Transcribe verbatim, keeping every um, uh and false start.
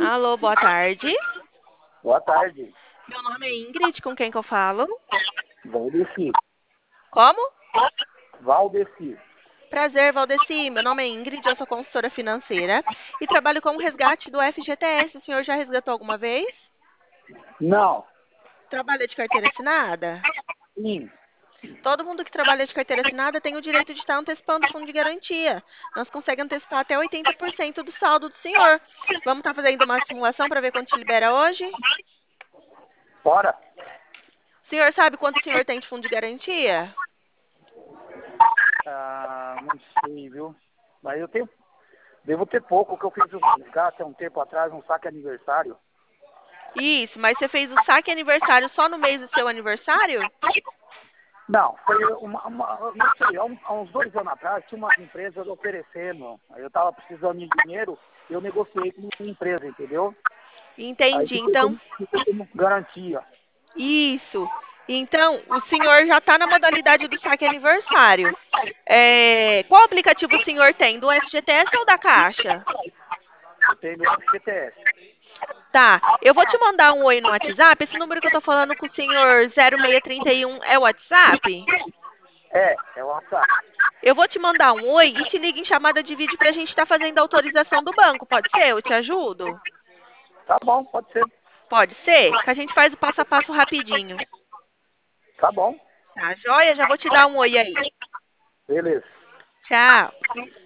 Alô, boa tarde. Boa tarde, Meu nome é Ingrid, com quem que eu falo? Valdeci. Como? Valdeci. Prazer, Valdeci. Meu nome é Ingrid, eu sou consultora financeira e trabalho com o resgate do F G T S. O senhor já resgatou alguma vez? Não, Trabalha de carteira assinada? sim. Todo mundo que trabalha de carteira assinada tem o direito de estar antecipando o fundo de garantia. Nós conseguimos antecipar até oitenta por cento do saldo do senhor. Vamos estar fazendo uma simulação para ver quanto te libera hoje? Fora? O senhor sabe quanto o senhor tem de fundo de garantia? Ah, não sei, viu? Mas eu tenho, devo ter pouco, que eu fiz um resgate há um tempo atrás, um saque aniversário. Isso, mas você fez o saque aniversário só no mês do seu aniversário? Não, foi uma, uma não sei, há, um- há uns dois anos atrás, tinha umas empresas oferecendo. Aí eu tava precisando de dinheiro, eu negociei com uma empresa, entendeu? Aí Entendi. ficou Então, como, ficou como garantia. isso. Então, o senhor já está na modalidade do saque aniversário. É, qual aplicativo o senhor tem? Do F G T S ou da Caixa? Eu tenho meu F G T S. Tá, eu vou te mandar um oi no WhatsApp. Esse número que eu tô falando com o senhor zero seis três um é o WhatsApp? É, é o WhatsApp. Eu vou te mandar um oi e te ligo em chamada de vídeo para a gente estar fazendo a autorização do banco. Pode ser? Eu te ajudo? Tá bom, pode ser. Pode ser? Que a gente faz o passo a passo rapidinho. Tá bom. Tá, joia? Já vou te dar um oi aí. Beleza. Tchau.